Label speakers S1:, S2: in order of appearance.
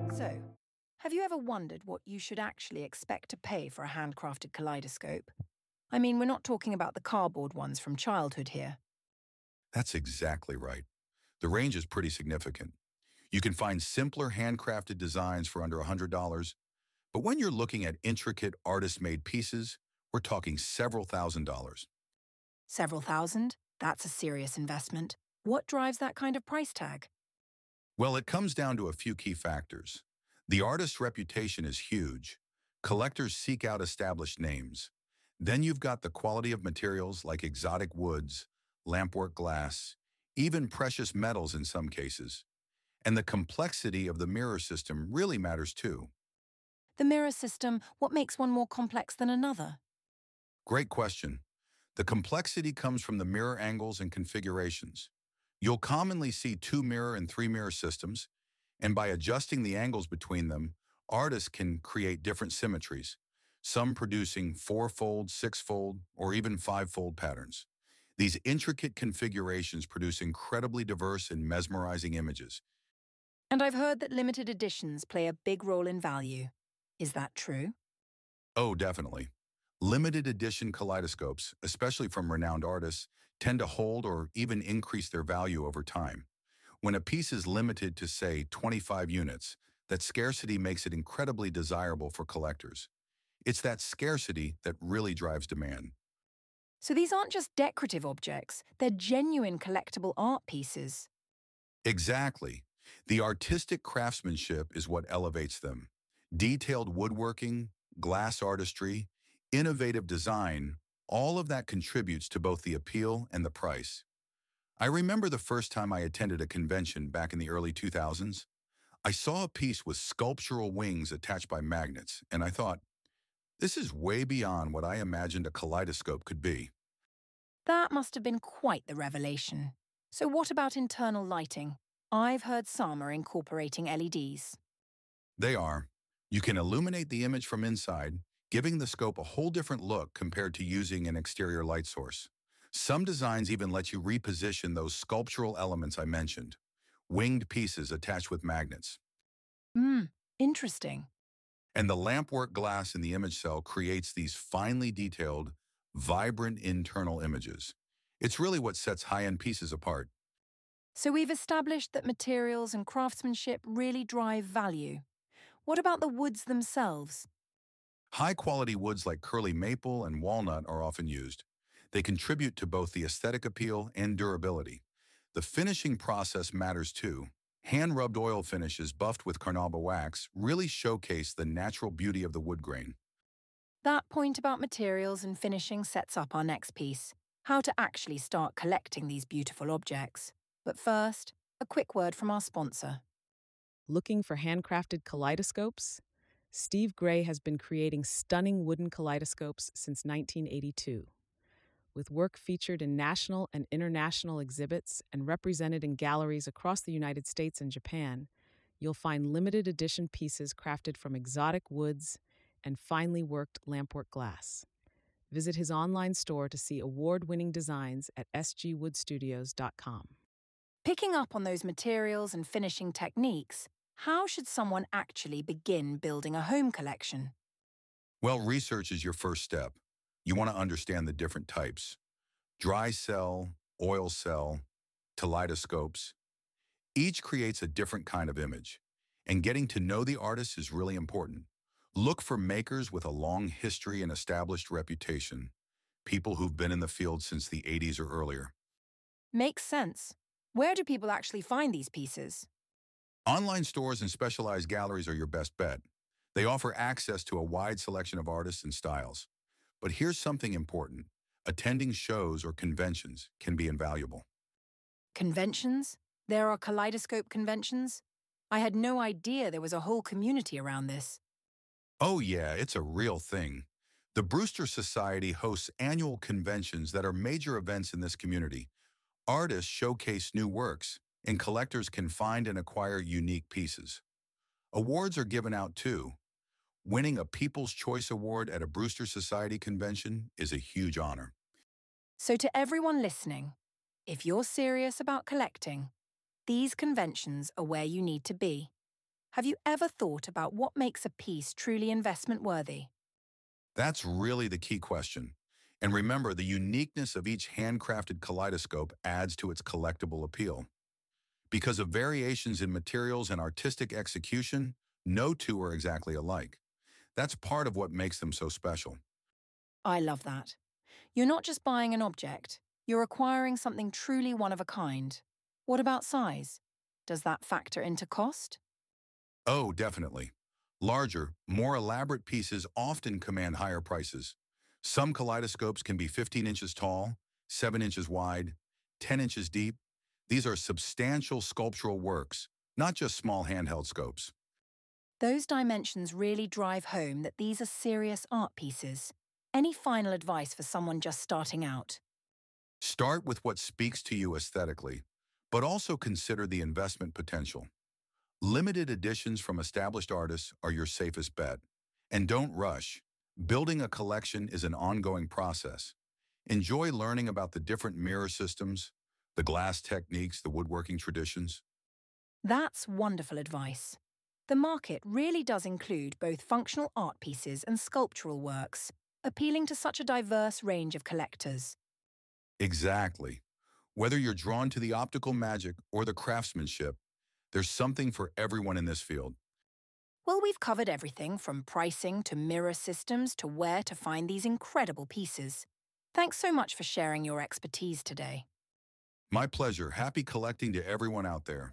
S1: So, have you ever wondered what you should actually expect to pay for a handcrafted kaleidoscope? I mean, we're not talking about the cardboard ones from childhood here.
S2: That's exactly right. The range is pretty significant. You can find simpler handcrafted designs for under $100, but when you're looking at intricate artist-made pieces, we're talking several $1,000s.
S1: Several thousand? That's a serious investment. What drives that kind of price tag?
S2: Well, it comes down to a few key factors. The artist's reputation is huge. Collectors seek out established names. Then you've got the quality of materials like exotic woods, lampwork glass, even precious metals in some cases. And the complexity of the mirror system really matters too.
S1: The mirror system, what makes one more complex than another?
S2: Great question. The complexity comes from the mirror angles and configurations. You'll commonly see 2-mirror and 3-mirror systems, and by adjusting the angles between them, artists can create different symmetries, some producing 4-fold, 6-fold, or even 5-fold patterns. These intricate configurations produce incredibly diverse and mesmerizing images.
S1: And I've heard that limited editions play a big role in value. Is that true?
S2: Oh, definitely. Limited edition kaleidoscopes, especially from renowned artists, tend to hold or even increase their value over time. When a piece is limited to, say, 25 units, that scarcity makes it incredibly desirable for collectors. It's that scarcity that really drives demand.
S1: So these aren't just decorative objects, they're genuine collectible art pieces.
S2: Exactly. The artistic craftsmanship is what elevates them. Detailed woodworking, glass artistry, innovative design, all of that contributes to both the appeal and the price. I remember the first time I attended a convention back in the early 2000s. I saw a piece with sculptural wings attached by magnets, and I thought, this is way beyond what I imagined a kaleidoscope could be.
S1: That must have been quite the revelation. So what about internal lighting? I've heard some are incorporating LEDs.
S2: They are. You can illuminate the image from inside, giving the scope a whole different look compared to using an exterior light source. Some designs even let you reposition those sculptural elements I mentioned, winged pieces attached with magnets.
S1: Interesting.
S2: And the lampwork glass in the image cell creates these finely detailed, vibrant internal images. It's really what sets high-end pieces apart.
S1: So we've established that materials and craftsmanship really drive value. What about the woods themselves?
S2: High-quality woods like curly maple and walnut are often used. They contribute to both the aesthetic appeal and durability. The finishing process matters too. Hand-rubbed oil finishes buffed with carnauba wax really showcase the natural beauty of the wood grain.
S1: That point about materials and finishing sets up our next piece, how to actually start collecting these beautiful objects. But first, a quick word from our sponsor.
S3: Looking for handcrafted kaleidoscopes? Steve Gray has been creating stunning wooden kaleidoscopes since 1982. With work featured in national and international exhibits and represented in galleries across the United States and Japan, you'll find limited edition pieces crafted from exotic woods and finely worked lampwork glass. Visit his online store to see award-winning designs at sgwoodstudios.com.
S1: Picking up on those materials and finishing techniques, how should someone actually begin building a home collection?
S2: Well, research is your first step. You want to understand the different types. Dry cell, oil cell, kaleidoscopes. Each creates a different kind of image, and getting to know the artist is really important. Look for makers with a long history and established reputation, people who've been in the field since the 80s or earlier.
S1: Makes sense. Where do people actually find these pieces?
S2: Online stores and specialized galleries are your best bet. They offer access to a wide selection of artists and styles. But here's something important. Attending shows or conventions can be invaluable.
S1: Conventions? There are kaleidoscope conventions? I had no idea there was a whole community around this.
S2: Oh yeah, it's a real thing. The Brewster Society hosts annual conventions that are major events in this community. Artists showcase new works, and collectors can find and acquire unique pieces. Awards are given out too. Winning a People's Choice Award at a Brewster Society convention is a huge honor.
S1: So to everyone listening, if you're serious about collecting, these conventions are where you need to be. Have you ever thought about what makes a piece truly investment-worthy?
S2: That's really the key question. And remember, the uniqueness of each handcrafted kaleidoscope adds to its collectible appeal. Because of variations in materials and artistic execution, no two are exactly alike. That's part of what makes them so special.
S1: I love that. You're not just buying an object, you're acquiring something truly one of a kind. What about size? Does that factor into cost?
S2: Oh, definitely. Larger, more elaborate pieces often command higher prices. Some kaleidoscopes can be 15 inches tall, 7 inches wide, 10 inches deep. These are substantial sculptural works, not just small handheld scopes.
S1: Those dimensions really drive home that these are serious art pieces. Any final advice for someone just starting out?
S2: Start with what speaks to you aesthetically, but also consider the investment potential. Limited editions from established artists are your safest bet. And don't rush. Building a collection is an ongoing process. Enjoy learning about the different mirror systems, the glass techniques, the woodworking traditions.
S1: That's wonderful advice. The market really does include both functional art pieces and sculptural works, appealing to such a diverse range of collectors.
S2: Exactly. Whether you're drawn to the optical magic or the craftsmanship, there's something for everyone in this field.
S1: Well, we've covered everything from pricing to mirror systems to where to find these incredible pieces. Thanks so much for sharing your expertise today.
S2: My pleasure. Happy collecting to everyone out there.